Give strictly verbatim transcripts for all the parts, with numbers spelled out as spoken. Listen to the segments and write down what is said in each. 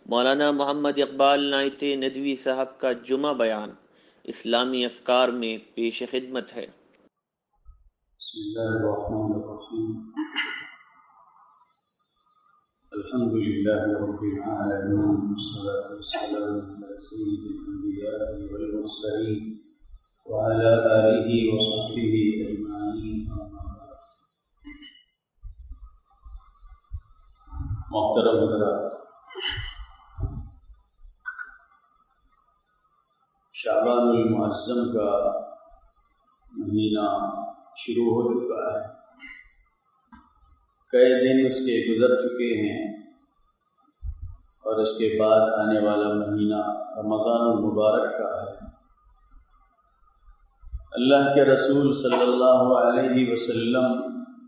مولانا محمد اقبال نائت ندوی صاحب کا جمعہ بیان اسلامی افکار میں پیش خدمت ہے۔ بسم اللہ الرحمن الرحیم، الحمد للہ رب العالمین، والصلاة والسلام علی سید الانبیاء والمرسلین وعلی آلہ وصحبہ اجمعین، اما بعد۔ محترم حضرات، شعبان المعظم کا مہینہ شروع ہو چکا ہے، کئی دن اس کے گزر چکے ہیں اور اس کے بعد آنے والا مہینہ رمضان المبارک کا ہے۔ اللہ کے رسول صلی اللہ علیہ وسلم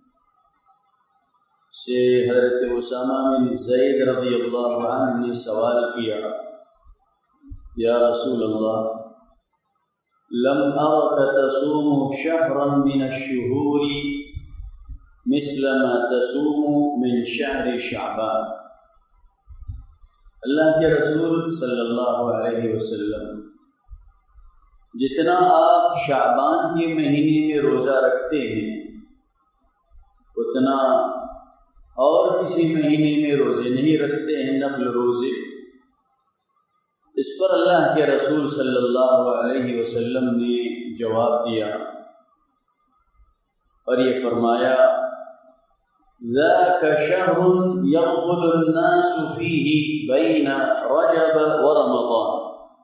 سے حضرت اسامہ بن زید رضی اللہ عنہ نے سوال کیا، یا رسول اللہ، لم أرك تصوم شهرا من الشهور مثل ما تصوم من شهر شعبان۔ اللہ کے رسول صلی اللہ علیہ وسلم، جتنا آپ شعبان کے مہینے میں روزہ رکھتے ہیں اتنا اور کسی مہینے میں روزے نہیں رکھتے ہیں، نفل روزے۔ اس پر اللہ کے رسول صلی اللہ علیہ وسلم نے جواب دیا اور یہ فرمایا، ذاک شہر یغفل الناس فیہ بین رجب ورمضان،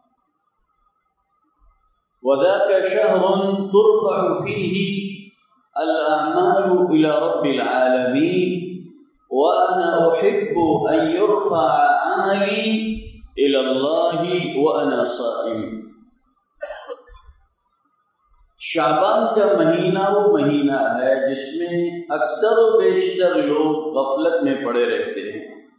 وذاک شہر ترفع فیہ الاعمال الى رب العالمین، وانا احب ان یرفع عملی الی اللہ وانا صائم۔ شعبان کا مہینہ وہ مہینہ ہے جس میں اکثر و بیشتر لوگ غفلت میں پڑے رہتے ہیں۔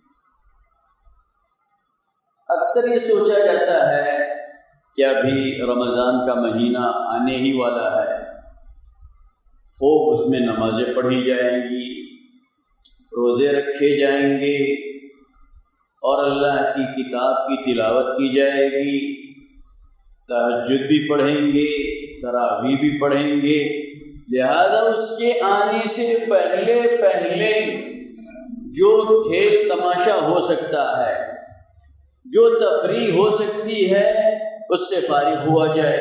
اکثر یہ سوچا جاتا ہے کہ ابھی رمضان کا مہینہ آنے ہی والا ہے، خوب اس میں نمازیں پڑھی جائیں گی، روزے رکھے جائیں گے اور اللہ کی کتاب کی تلاوت کی جائے گی، تہجد بھی پڑھیں گے، تراویح بھی پڑھیں گے، لہذا اس کے آنے سے پہلے پہلے جو کھیل تماشا ہو سکتا ہے، جو تفریح ہو سکتی ہے، اس سے فارغ ہوا جائے۔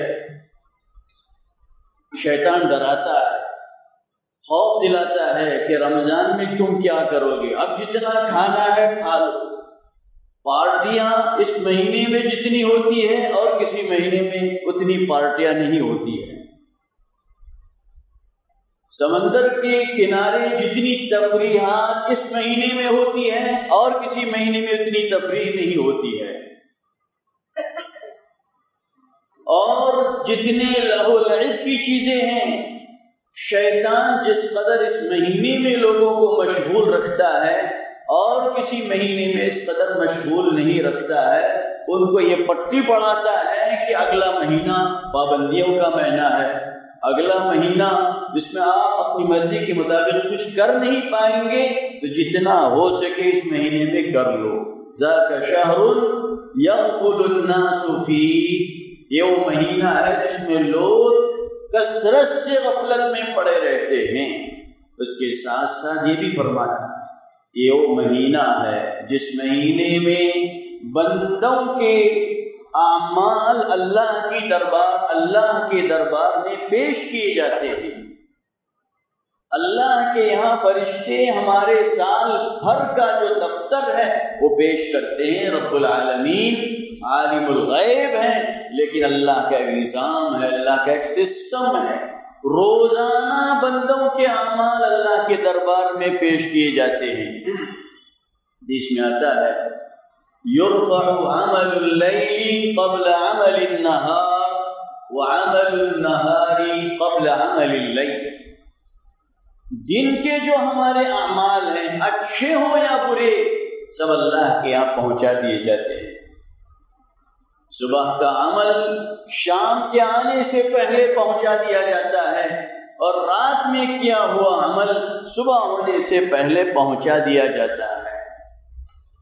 شیطان ڈراتا ہے، خوف دلاتا ہے کہ رمضان میں تم کیا کرو گے، اب جتنا کھانا ہے کھا لو۔ پارٹیاں اس مہینے میں جتنی ہوتی ہے اور کسی مہینے میں اتنی پارٹیاں نہیں ہوتی ہے۔ سمندر کے کنارے جتنی تفریحات اس مہینے میں ہوتی ہیں اور کسی مہینے میں اتنی تفریح نہیں ہوتی ہے، اور جتنے لہو لعب کی چیزیں ہیں، شیطان جس قدر اس مہینے میں لوگوں کو مشغول رکھتا ہے اور کسی مہینے میں اس قدر مشغول نہیں رکھتا ہے، ان کو یہ پٹی پڑھاتا ہے کہ اگلا مہینہ پابندیوں کا مہینہ ہے، اگلا مہینہ جس میں آپ اپنی مرضی کے مطابق کچھ کر نہیں پائیں گے، تو جتنا ہو سکے اس مہینے میں کر لو۔ ذاک شہر یغفل الناس فیہ، یہ وہ مہینہ ہے جس میں لوگ کثرت سے غفلت میں پڑے رہتے ہیں۔ اس کے ساتھ ساتھ یہ بھی فرمایا، یہ وہ مہینہ ہے جس مہینے میں بندوں کے اعمال اللہ کی دربار اللہ کے دربار میں پیش کیے جاتے ہیں۔ اللہ کے یہاں فرشتے ہمارے سال بھر کا جو دفتر ہے وہ پیش کرتے ہیں۔ رب العالمین عالم الغیب ہیں، لیکن اللہ کا ایک نظام ہے، اللہ کا ایک سسٹم ہے۔ روزانہ بندوں کے اعمال اللہ کے دربار میں پیش کیے جاتے ہیں۔ حدیث میں آتا ہے، یرفع عمل اللیل قبل عمل النہار وعمل النہار قبل عمل اللیل۔ دن کے جو ہمارے اعمال ہیں، اچھے ہوں یا برے، سب اللہ کے یہاں پہنچا دیے جاتے ہیں۔ صبح کا عمل شام کے آنے سے پہلے پہنچا دیا جاتا ہے، اور رات میں کیا ہوا عمل صبح ہونے سے پہلے پہنچا دیا جاتا ہے۔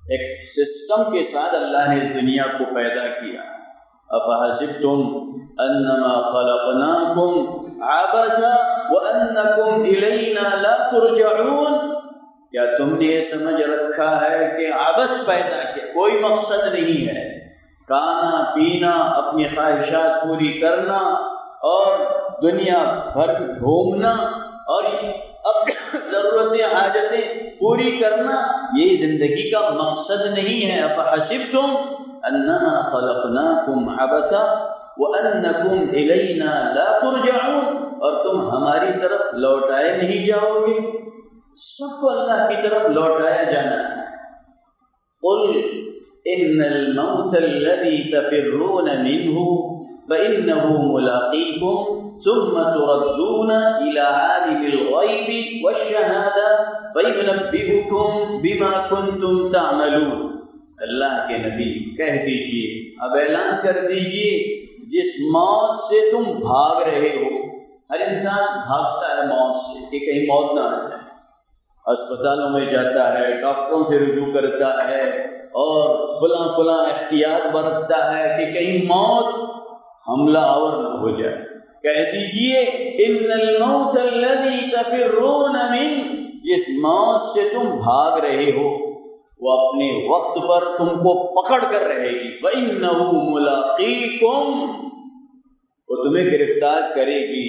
ایک سسٹم کے ساتھ اللہ نے اس دنیا کو پیدا کیا. افحسبتم انما خلقناکم عبثا وانکم الینا لا ترجعون، کیا تم نے یہ سمجھ رکھا ہے کہ عبث پیدا کیا، کوئی مقصد نہیں ہے، کھانا پینا، اپنی خواہشات پوری کرنا اور دنیا بھر گھومنا اور اب ضرورتیں حاجتیں پوری کرنا، یہ زندگی کا مقصد نہیں ہے. افحسبتم انما خلقناکم عبثا وانکم الینا لا ترجعون، اور تم ہماری طرف لوٹائے نہیں جاؤ گے. سب کو اللہ کی طرف لوٹایا جانا ہے. قل ان الموت الذي تفرون منه فإنه ملاقيكم ثم تردون إلى عالم الغيب والشهادة فينبئكم بما كنتم تعملون. اللہ کے نبی کہہ دیجئے، اب اعلان کر دیجئے، جس موت سے تم بھاگ رہے ہو، ہر انسان بھاگتا ہے موت سے کہ کہیں موت نہ آ جائے، اسپتالوں میں جاتا ہے، ڈاکٹروں سے رجوع کرتا ہے اور فلاں فلاں احتیاط برتتا ہے کہ کہیں موت حملہ آور نہ ہو جائے. کہہ دیجئے ان الموت الذی تفرون من، جس موت سے تم بھاگ رہے ہو وہ اپنے وقت پر تم کو پکڑ کر رہے گی. فإنہ ملاقیکم، وہ تمہیں گرفتار کرے گی.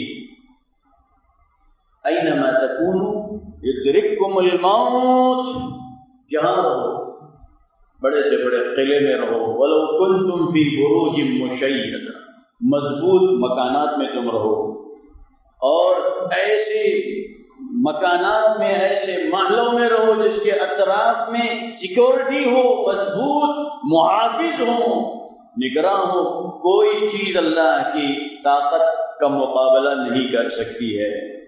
اینما تکونوا یدرککم الموت، جہاں رہو، بڑے سے بڑے قلعے میں رہو، ولو کنتم فی بروج مشیدہ، مضبوط مکانات میں تم رہو، اور ایسے مکانات میں، ایسے محلوں میں رہو جس کے اطراف میں سیکورٹی ہو، مضبوط محافظ ہو، نگراں ہو، کوئی چیز اللہ کی طاقت کا مقابلہ نہیں کر سکتی ہے.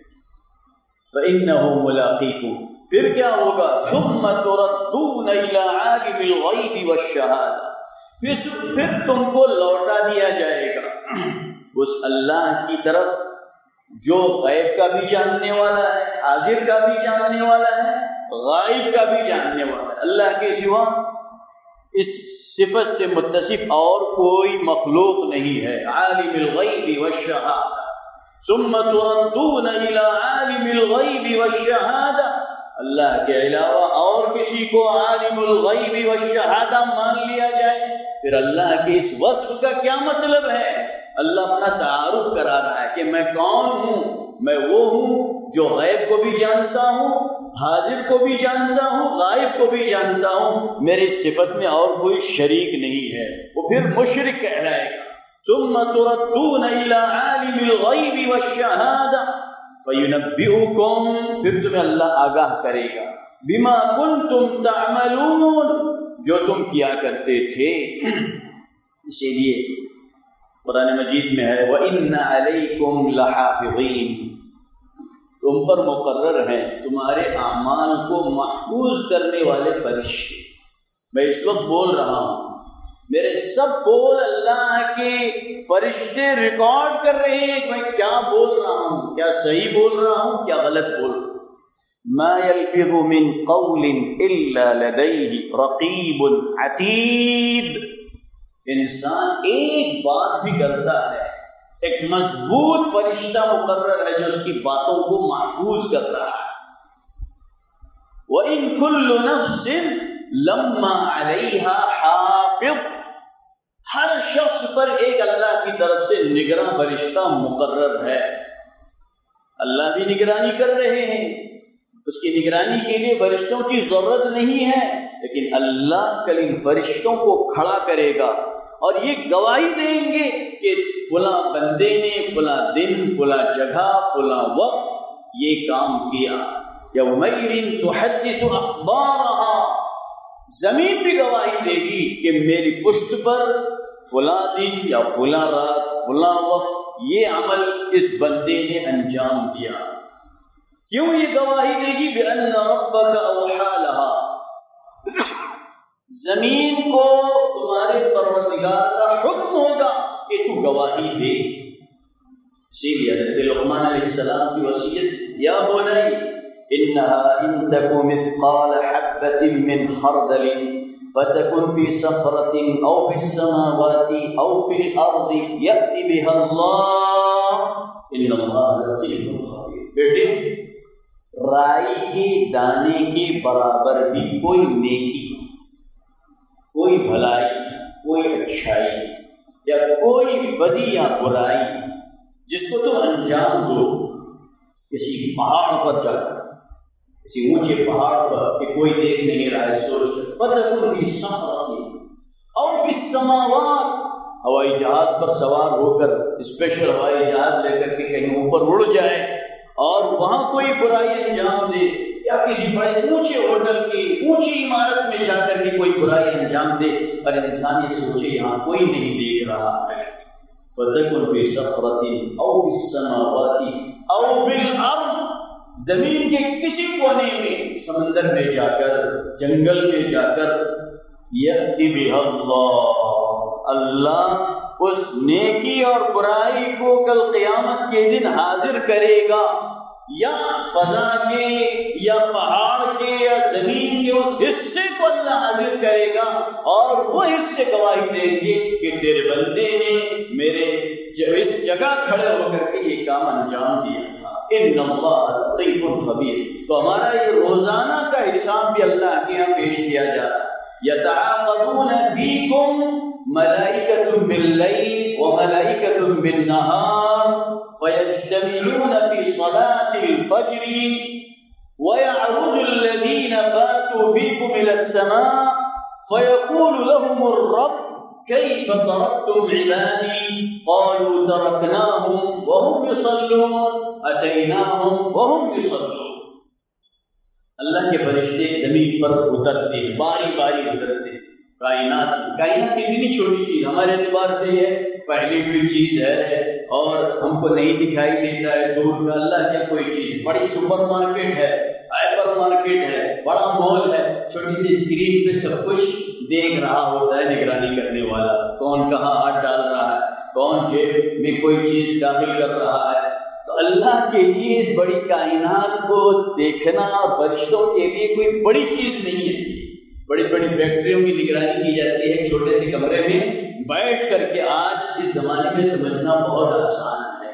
فإنہ ملاقیکم، پھر کیا ہوگا؟ ثم تردون الی عالم الغیب والشہادہ، پھر پھر تم کو لوٹا دیا جائے گا اس اللہ کی طرف جو غیب کا بھی جاننے والا ہے، حاضر کا بھی جاننے والا ہے، غائب کا بھی جاننے والا ہے. اللہ کے سوا اس صفت سے متصف اور کوئی مخلوق نہیں ہے. عالم الغیب والشہادہ، ثم تردون الی عالم الغیب والشہادہ، اللہ کے علاوہ اور کسی کو عالم الغیب والشہادہ مان لیا جائے، پھر اللہ کے اس وصف کا کیا مطلب ہے؟ اللہ اپنا تعارف کرا رہا ہے کہ میں کون ہوں. میں وہ ہوں جو غیب کو بھی جانتا ہوں، حاضر کو بھی جانتا ہوں، غائب کو بھی جانتا ہوں، میری صفت میں اور کوئی شریک نہیں ہے. وہ پھر مشرک کہلائے گا. ثم تردون الی عالم الغیب والشہادہ فینبئکم، پھر تمہیں اللہ آگاہ کرے گا، بما کنتم تعملون، جو تم کیا کرتے تھے. اسی لیے قرآن مجید میں ہے وَإِنَّ عَلَيْكُمْ لَحَافِظِينَ، تم پر مقرر ہیں تمہارے اعمال کو محفوظ کرنے والے فرشتے. میں اس وقت بول رہا ہوں، میرے سب بول اللہ کے فرشتے ریکارڈ کر رہے ہیں کہ میں کیا بول رہا ہوں، کیا صحیح بول رہا ہوں، کیا غلط بول رہا ہوں. ما يلفظ من قول الا لديه رقیب عتید، انسان ایک بات بھی کرتا ہے، ایک مضبوط فرشتہ مقرر ہے جو اس کی باتوں کو محفوظ کر رہا ہے. وَإِن كُلُّ نَفْسٍ لَمَّا عَلَيْهَا حَافِظٌ، ہر شخص پر ایک اللہ کی طرف سے نگراں فرشتہ مقرر ہے. اللہ بھی نگرانی کر رہے ہیں، اس کی نگرانی کے لیے فرشتوں کی ضرورت نہیں ہے، لیکن اللہ کل ان فرشتوں کو کھڑا کرے گا اور یہ گواہی دیں گے کہ فلاں بندے نے فلاں دن، فلاں جگہ، فلاں وقت یہ کام کیا. یومئذ تحدث اخبارها، زمین بھی گواہی دے گی کہ میری پشت پر فلاں دن یا فلاں رات، فلاں وقت یہ عمل اس بندے نے انجام دیا. کیوں یہ گواہی دے گی؟ بِأَنَّ رَبَّكَ أَوْحَىٰ لَهَا، زمین کو تمہارے پروردگار کا حکم ہوگا کہ تو گواہی دے. اسی لیے حضرت لقمان علیہ السلام کی وصیت، یا بنی انها ان تک مثقال حبۃ من خردل فتكن في صخرة أو في السماوات أو في الأرض يأتي بها الله إن الله لطيف خبير. بیٹے رائی کے دانے کے برابر بھی کوئی نیکی، کوئی بھلائی، کوئی اچھائی یا کوئی بدی یا برائی جس کو تم انجام دو کسی پہاڑ پر جا کر، کسی اونچے پہاڑ پر کہ کوئی دیکھ نہیں رہا ہے سوچ کر، فَتَكُنْ فِي صَخْرَةٍ أَوْ فِي السَّمَاوَاتِ، ہوائی جہاز پر سوار ہو کر اسپیشل ہوائی جہاز لے کر کے کہیں اوپر اڑ جائے اور وہاں کوئی برائی انجام دے، یا کسی بڑے اونچے ہوٹل کی اونچی عمارت میں جا کر کے کوئی برائی انجام دے اور انسان یہ سوچے یہاں کوئی نہیں دیکھ رہا ہے. فَتَكُنْ فِي صَخْرَةٍ أَوْ فِي السَّمَاوَاتِ أَوْ فِي الْأَرْضِ، زمین کے کسی کونے میں، سمندر میں جا کر، جنگل میں جا کر، یأتی بہا اللہ، اللہ اس نیکی اور برائی کو کل قیامت کے دن حاضر کرے گا، یا فضا کے یا پہاڑ کے یا زمین کے اس حصے کو اللہ حاضر کرے گا اور وہ حصے گواہی دیں گے کہ تیرے بندے نے میرے اس جگہ کھڑے ہو کر کے یہ کام انجام دیا تھا. ان اللہ لطیف خبیر. تو ہمارا یہ روزانہ کا حساب بھی اللہ کے یہاں پیش کیا جاتا ہے. یتعاقبون فیکم ملائکۃ باللیل وملائکۃ بالنہار فیجتمعون فی صلاة الفجر ویعرج الذین باتوا فیکم الی السماء فیقول لهم الرب كيف تركتم عبادي قالوا تركناهم وهم يصلون أتيناهم وهم يصلون. اللہ کے فرشتے زمین پر اترتے ہیں، باری باری اترتے ہیں. کائنات کائنات اتنی چھوٹی چیز ہمارے اعتبار سے یہ پہلی ہوئی چیز ہے اور ہم کو نہیں دکھائی دیتا ہے دور کا. اللہ کیا کوئی چیز بڑی سپر مارکیٹ ہے، ہائپر مارکیٹ ہے، بڑا مال ہے، چھوٹی سی اسکرین پہ سب کچھ دیکھ رہا ہوتا ہے نگرانی کرنے والا، کون کہاں ہاتھ ڈال رہا ہے، کون جیب میں کوئی چیز داخل کر رہا ہے. تو اللہ کے لیے اس بڑی کائنات کو دیکھنا فرشتوں کے لیے کوئی بڑی چیز نہیں ہے. بڑی بڑی فیکٹریوں کی نگرانی کی جاتی ہے، ایک چھوٹے سے کمرے میں بیٹھ کر کے آج اس زمانے میں سمجھنا بہت آسان ہے.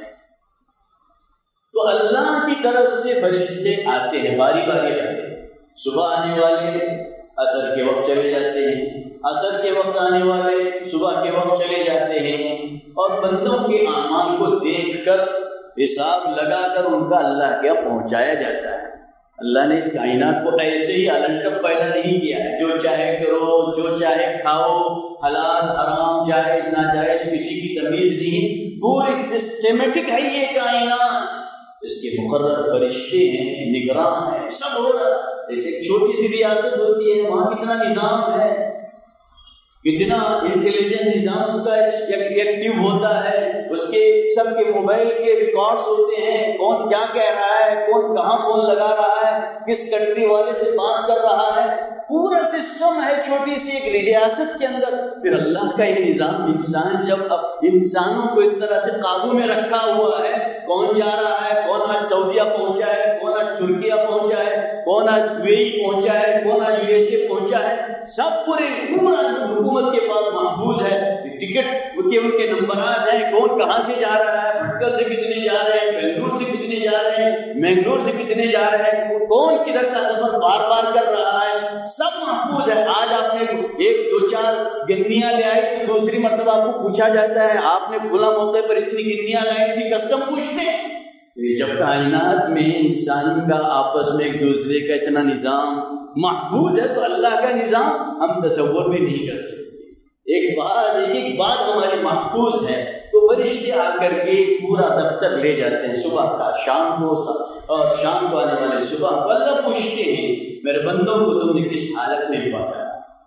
تو اللہ کی طرف سے فرشتے آتے ہیں، باری باری آتے ہیں. صبح آنے والے عصر کے وقت چلے جاتے ہیں، عصر کے وقت آنے والے صبح کے وقت چلے جاتے ہیں، اور بندوں کے اعمال کو دیکھ کر حساب لگا کر ان کا اللہ کیا پہنچایا جاتا ہے. اللہ نے اس کائنات کو ایسے ہی الٹپ پیدا نہیں کیا ہے، جو چاہے کرو، جو چاہے کھاؤ، حلال حرام جائز ناجائز کسی کی تمیز نہیں. پوری سسٹمیٹک ہے یہ کائنات، اس کے مقرر فرشتے ہیں، نگراں ہیں، سب ہو رہا ہے. جیسے ایک چھوٹی سی ریاست ہوتی ہے، وہاں کتنا نظام ہے، کتنا انٹیلیجنٹ نظام اس کا ایکٹیو ہوتا ہے. اس کے سب کے موبائل کے ریکارڈز ہوتے ہیں، کون کیا کہہ رہا ہے، کون کہاں فون لگا رہا ہے، کس کنٹری والے سے بات کر رہا ہے. پورا سسٹم ہے چھوٹی سی ایک ریاست کے اندر. پھر اللہ کا یہ نظام، انسان جب اب انسانوں کو اس طرح سے قابو میں رکھا ہوا ہے، کون جا رہا ہے، کون آج سعودیہ پہنچا ہے، کون آج ترکیہ پہنچا ہے، کون آج یو اے ای پہنچا ہے، کون آج یو ایس اے پہنچا ہے، سب پورے پورا حکومت کے پاس محفوظ ہے. ٹکٹ کے ان کے نمبرات ہیں، کون کہاں سے جا رہا ہے، بھٹکل سے کتنے جا رہے ہیں، بنگلور سے کتنے جا رہے ہیں، مینگلور سے کتنے جا رہے ہیں، کون کدھر کا سفر بار بار کر رہا ہے، سب محفوظ ہے. آج آپ نے ایک دو چار گنیاں لے آئی تو دوسری مرتبہ آپ کو پوچھا جاتا ہے آپ نے فلاں موقع پر اتنی گنیاں لائی تھی، کسٹم پوچھتے ہیں. جب کائنات میں انسان کا آپس میں ایک دوسرے کا اتنا نظام محفوظ ہے تو اللہ کا نظام ہم تصور بھی نہیں کر سکتے. ایک بات ایک ایک بات ہماری محفوظ ہے. تو فرشتے آ کر کے پورا دفتر لے جاتے ہیں، صبح کا شام کو اور شام کو آنے والے صبح کو. اللہ پوچھتے ہیں میرے بندوں کو تم نے کس حالت میں پایا؟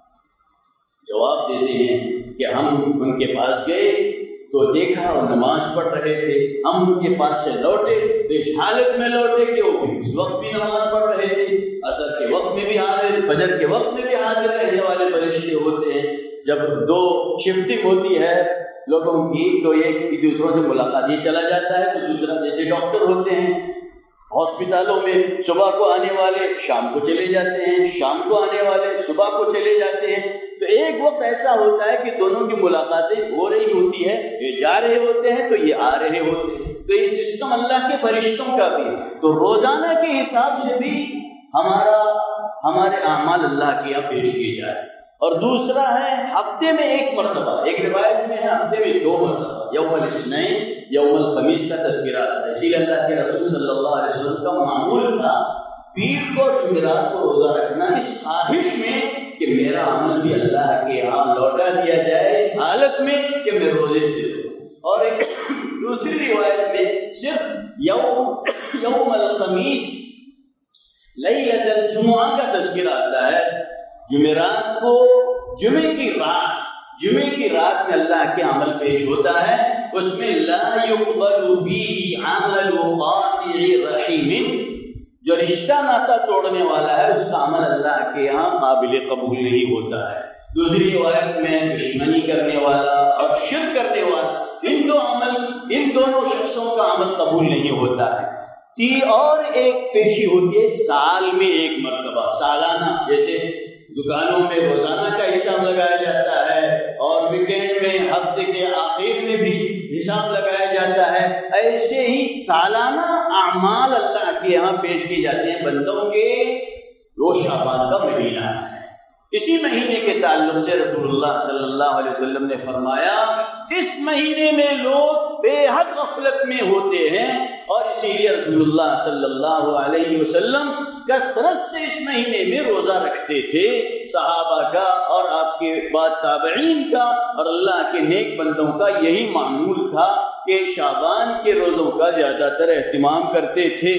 جواب دیتے ہیں کہ ہم ان کے پاس گئے تو دیکھا وہ نماز پڑھ رہے تھے، ہم ان کے پاس سے لوٹے تو اس حالت میں لوٹے کہ وہ بھی اس وقت بھی نماز پڑھ رہے تھے، عصر کے وقت میں بھی حاضر، فجر کے وقت میں بھی حاضر رہنے والے فرشتے ہوتے ہیں. جب دو شفٹنگ ہوتی ہے لوگوں کی تو ایک دوسروں سے ملاقات یہ چلا جاتا ہے، تو دوسرا جیسے ڈاکٹر ہوتے ہیں ہاسپٹلوں میں صبح کو آنے والے شام کو چلے جاتے ہیں، شام کو آنے والے صبح کو چلے جاتے ہیں، تو ایک وقت ایسا ہوتا ہے کہ دونوں کی ملاقاتیں ہو رہی ہوتی ہے، یہ جا رہے ہوتے ہیں تو یہ آ رہے ہوتے ہیں۔ تو یہ سسٹم اللہ کے فرشتوں کا بھی ہے، تو روزانہ کے حساب سے بھی ہمارا ہمارے اعمال اللہ کے یہاں پیش کیے جا رہے ہیں۔ اور دوسرا ہے ہفتے میں ایک مرتبہ، ایک روایت میں ہے ہفتے میں دو مرتبہ، یوم الاثنین یوم الخمیس کا تذکرہ ہے۔ اسی لیے اللہ کے رسول صلی اللہ علیہ وسلم کا معمول تھا پیر کو جمعرات کو روزہ رکھنا، اس خواہش میں کہ میرا عمل بھی اللہ کے یہاں لوٹا دیا جائے، اس حالت میں کہ میں روزے سے ہوں۔ اور ایک دوسری روایت میں صرف یوم یوم الخمیس لیلۃ الجمعہ کا تذکرہ آتا ہے، جمعرات کو، جمعے کی رات، جمعے کی رات میں اللہ کے عمل پیش ہوتا ہے، اس میں لا يقبل فیہ عمل قاطع رحیم، جو رشتہ ناتا توڑنے والا ہے اس کا عمل اللہ کے یہاں قابل قبول نہیں ہوتا ہے۔ دوسری روایت میں دشمنی کرنے والا اور شرک کرنے والا، ان دو عمل ان دونوں شخصوں کا عمل قبول نہیں ہوتا ہے۔ تی اور ایک پیشی ہوتی ہے سال میں ایک مرتبہ، سالانہ، جیسے دکانوں میں روزانہ کا حساب لگایا جاتا ہے اور ویکینڈ میں ہفتے کے آخر میں بھی حساب لگایا جاتا ہے، ایسے ہی سالانہ اعمال اللہ کے یہاں پیش کی جاتے ہیں بندوں کے۔ وہ شعبان کا مہینہ ہے، اسی مہینے کے تعلق سے رسول اللہ صلی اللہ علیہ وسلم نے فرمایا اس مہینے میں لوگ بے حد غفلت میں ہوتے ہیں، اور اسی لیے رسول اللہ صلی اللہ علیہ وسلم کثرت سے اس مہینے میں روزہ رکھتے تھے، صحابہ کا اور آپ کے بعد تابعین کا اور اللہ کے نیک بندوں کا یہی معمول تھا کہ شعبان کے روزوں کا زیادہ تر اہتمام کرتے تھے۔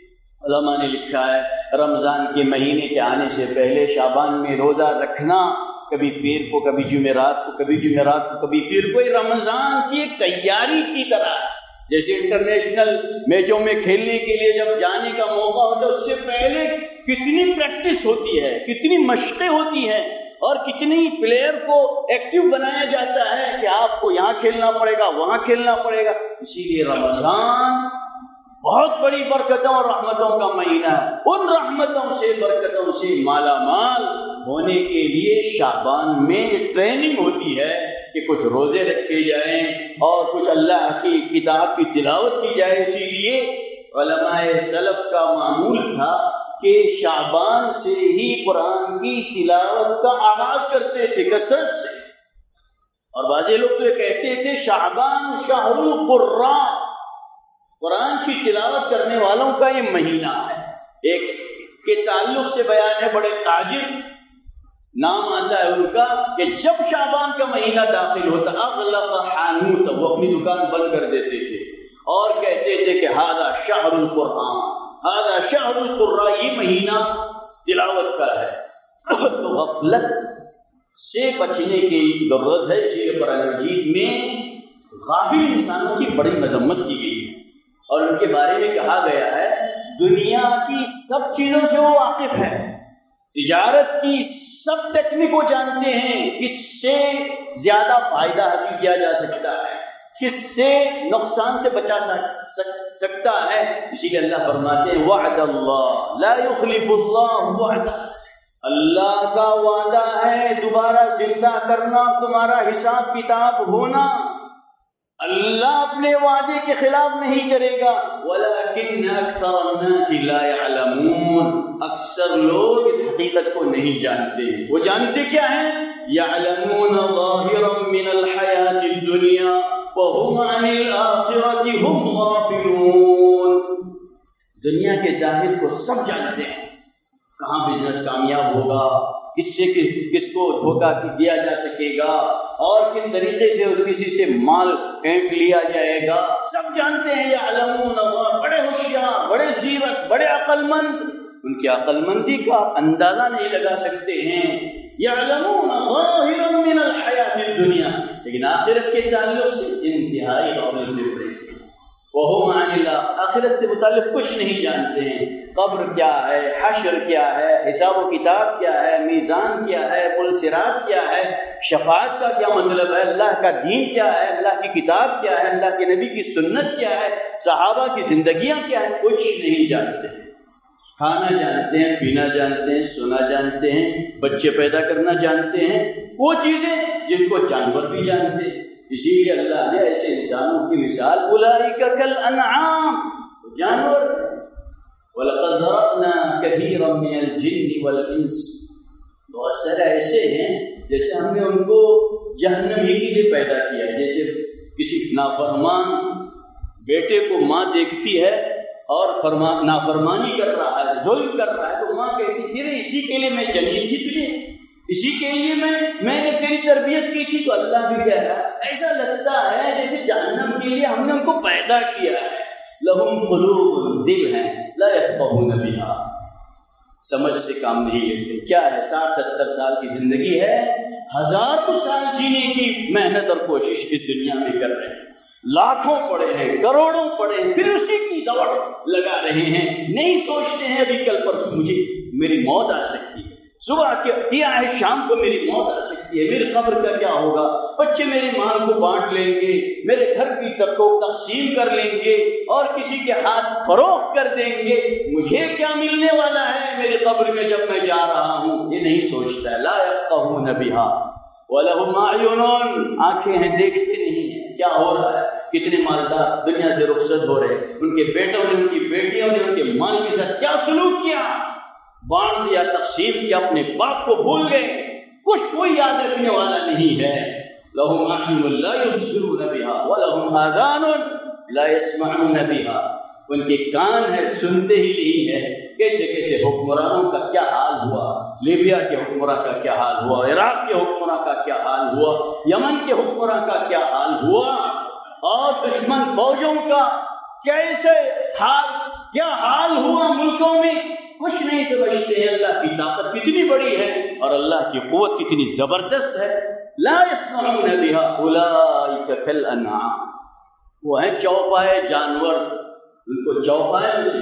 علماء نے لکھا ہے رمضان کے مہینے کے آنے سے پہلے شعبان میں روزہ رکھنا، کبھی پیر کو، کبھی جمعرات کو، کبھی جمعرات کو، کبھی پیر کو، رمضان کی ایک تیاری کی طرح، جیسے انٹرنیشنل میچوں میں کھیلنے کے لیے جب جانے کا موقع ہوتا ہے اس سے پہلے کتنی پریکٹس ہوتی ہے، کتنی مشقیں ہوتی ہیں، اور کتنی پلیئر کو ایکٹیو بنایا جاتا ہے کہ آپ کو یہاں کھیلنا پڑے گا، وہاں کھیلنا پڑے گا۔ اسی لیے رمضان بہت بڑی برکتوں اور رحمتوں کا مہینہ ہے، ان رحمتوں سے، برکتوں سے مالا مال ہونے کے لیے شعبان میں ٹریننگ ہوتی ہے کہ کچھ روزے رکھے جائیں اور کچھ اللہ کی کتاب کی تلاوت کی جائے۔ اسی لیے علماء سلف کا معمول تھا کہ شعبان سے ہی قرآن کی تلاوت کا آغاز کرتے تھے کثرت سے، اور بعض لوگ تو یہ کہتے تھے شعبان شہر القراء، قرآن کی تلاوت کرنے والوں کا یہ مہینہ ہے۔ ایک کے تعلق سے بیان ہے، بڑے تاجر نام آتا ہے ان کا، کہ جب شعبان کا مہینہ داخل ہوتا اغلق حانوت، وہ اپنی دکان بند کر دیتے تھے اور کہتے تھے کہ ھذا شہر القرآن، ھذا شہر القراء، یہ مہینہ تلاوت کا ہے۔ تو غفلت سے بچنے کی ضرورت ہے، اسی لیے قرآن مجید میں غافل انسانوں کی بڑی مذمت کی گئی ہے، اور ان کے بارے میں کہا گیا ہے دنیا کی سب چیزوں سے وہ واقف ہے، تجارت کی سب ٹیکنیک کو جانتے ہیں، کس سے زیادہ فائدہ حاصل کیا جا سکتا ہے، کس سے نقصان سے بچا سکتا ہے۔ اسی لیے اللہ فرماتے ہیں وعد اللہ لا یخلف اللہ وعدہ، اللہ کا وعدہ ہے دوبارہ زندہ کرنا، تمہارا حساب کتاب ہونا، اللہ اپنے وعدے کے خلاف نہیں کرے گا۔ وَلَكِنَّ أَكْثَرَ النَّاسِ لَا يَعْلَمُونَ، اکثر لوگ اس حقیقت کو نہیں جانتے۔ وہ جانتے کیا ہیں؟ يَعْلَمُونَ ظَاهِرًا مِنَ الْحَيَاةِ الدُّنْيَا وَهُمْ عَنِ الْآخِرَةِ هُمْ غَافِلُونَ، دنیا کے ظاہر کو سب جانتے ہیں، کہاں بزنس کامیاب ہوگا، کس سے کس کو دھوکہ دیا جا سکے گا، اور کس طریقے سے اس کسی سے مال اینٹ لیا جائے گا، سب جانتے ہیں۔ یعلمون، بڑے ہوشیار، بڑے زیرک، بڑے عقل مند، ان کی عقل مندی کا آپ اندازہ نہیں لگا سکتے ہیں۔ یعلمون ظاہرا من الحیات الدنیا، لیکن آخرت کے تعلق سے انتہائی غفلت میں پڑے ہیں۔ وہم عن اللہ، آخرت سے متعلق کچھ نہیں جانتے ہیں، قبر کیا ہے، حشر کیا ہے، حساب و کتاب کیا ہے، میزان کیا ہے، پل صراط کیا ہے، شفاعت کا کیا مطلب ہے، اللہ کا دین کیا ہے، اللہ کی کتاب کیا ہے، اللہ کے نبی کی سنت کیا ہے، صحابہ کی زندگیاں کیا ہیں، کچھ نہیں جانتے ہیں۔ کھانا جانتے ہیں، پینا جانتے ہیں، سونا جانتے ہیں، بچے پیدا کرنا جانتے ہیں، وہ چیزیں جن کو جانور بھی جانتے ہیں۔ اسی لیے اللہ نے ایسے انسانوں کی مثال اولئک کالانعام، جانور۔ وَلَقَدْ ذَرَأْنَا كَثِيرًا مِنَ الْجِنِّ وَالْإِنسِ، بہت سارے ایسے ہیں جیسے ہم نے ان کو جہنم ہی کے لیے پیدا کیا ہے۔ جیسے کسی نافرمان بیٹے کو ماں دیکھتی ہے اور فرما نافرمانی کر رہا ہے، ظلم کر رہا ہے، تو ماں کہتی تیرے اسی کے لیے میں جنی تھی، تجھے اسی کے لیے میں میں نے تیری تربیت کی تھی۔ تو اللہ بھی کہہ رہا ہے ایسا لگتا ہے جیسے جہنم کے لیے ہم نے ان کو پیدا کیا ہے۔ لہم قلوب، دل ہیں، لا یفقہون بہا، سمجھ سے کام نہیں لیتے۔ کیا ہے، ساٹھ ستر سال کی زندگی ہے، ہزاروں سال جینے کی محنت اور کوشش اس دنیا میں کر رہے ہیں، لاکھوں پڑے ہیں، کروڑوں پڑے ہیں، پھر اسی کی دوڑ لگا رہے ہیں، نہیں سوچتے ہیں ابھی کل پرسوں مجھے میری موت آ سکتی ہے، صبح کیا ہے شام کو میری موت آ سکتی ہے، میری قبر کا کیا ہوگا، بچے میرے مال کو بانٹ لیں گے، میرے گھر کی کو تقسیم کر لیں گے اور کسی کے ہاتھ فروخت کر دیں گے، مجھے کیا ملنے والا ہے میری قبر میں جب میں جا رہا ہوں، یہ نہیں سوچتا ہے۔ لا یفقہون بہا وَلَهُمْ أَعْیُنٌ، آنکھیں ہیں دیکھتے نہیں ہیں کیا ہو رہا ہے، کتنے مالدار دنیا سے رخصت ہو رہے، ان کے بیٹوں نے، ان کی بیٹیوں نے ان کے مال کے ساتھ کیا سلوک کیا، بانٹ دیا، تقسیم کیا، اپنے باپ کو بھول گئے، کچھ کوئی یاد رکھنے والا نہیں ہے۔ لَهُمْ أَعْیُنٌ لَا يُبْصِرُونَ بِهَا وَلَهُمْ آذَانٌ لَا يَسْمَعُونَ بِهَا، ان کے کان ہے سنتے ہی نہیں ہے۔ کیسے کیسے حکمرانوں کا کیا حال ہوا، لیبیا کے حکمراں کا کیا حال ہوا، عراق کے حکمراں کا کیا حال ہوا، یمن کے حکمراں کا کیا حال ہوا، اور دشمن فوجوں کا کیسے حال کیا حال ہوا ملکوں میں، کچھ نہیں سمجھتے ہیں۔ اللہ کی طاقت کتنی بڑی ہے اور اللہ کی قوت کتنی زبردست ہے۔ لا يسمعون بها اولئک کالانعام، وہ ہیں چوپائے جانور، ان کو چوپائے سے،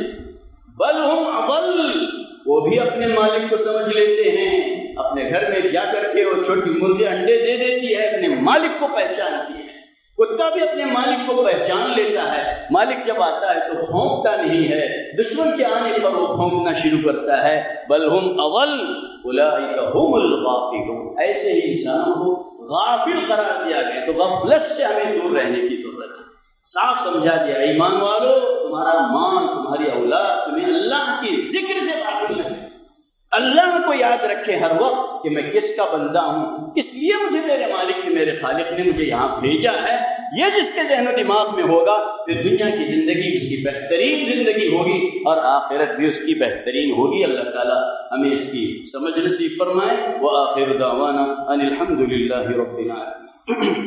بل ہم اضل، وہ بھی اپنے مالک کو سمجھ لیتے ہیں، اپنے گھر میں جا کر کے وہ چھوٹی مرغی انڈے دے دیتی ہے، اپنے مالک کو پہچانتی ہے۔ کتا بھی اپنے مالک کو پہچان لیتا ہے، مالک جب آتا ہے تو بھونکتا نہیں ہے، دشمن کے آنے پر وہ بھونکنا شروع کرتا ہے۔ بل ہم اضل اولئک هم الغافلون، ایسے ہی انسانوں کو غافل قرار دیا گیا، تو غفلت سے ہمیں دور رہنے کی ضرورت ہے۔ صاف سمجھا دیا، ایمان والو تمہارا مال، تمہاری اولاد تمہیں اللہ کی ذکر سے غافل نہ کرے، اللہ کو یاد رکھے ہر وقت کہ میں کس کا بندہ ہوں، کس لیے مجھے میرے مالک نے، میرے خالق نے مجھے یہاں بھیجا ہے۔ یہ جس کے ذہن و دماغ میں ہوگا، پھر دنیا کی زندگی اس کی بہترین زندگی ہوگی اور آخرت بھی اس کی بہترین ہوگی۔ اللہ تعالیٰ ہمیں اس کی سمجھ نصیب فرمائے۔ وآخر دعوانا ان الحمد للہ رب العالمین۔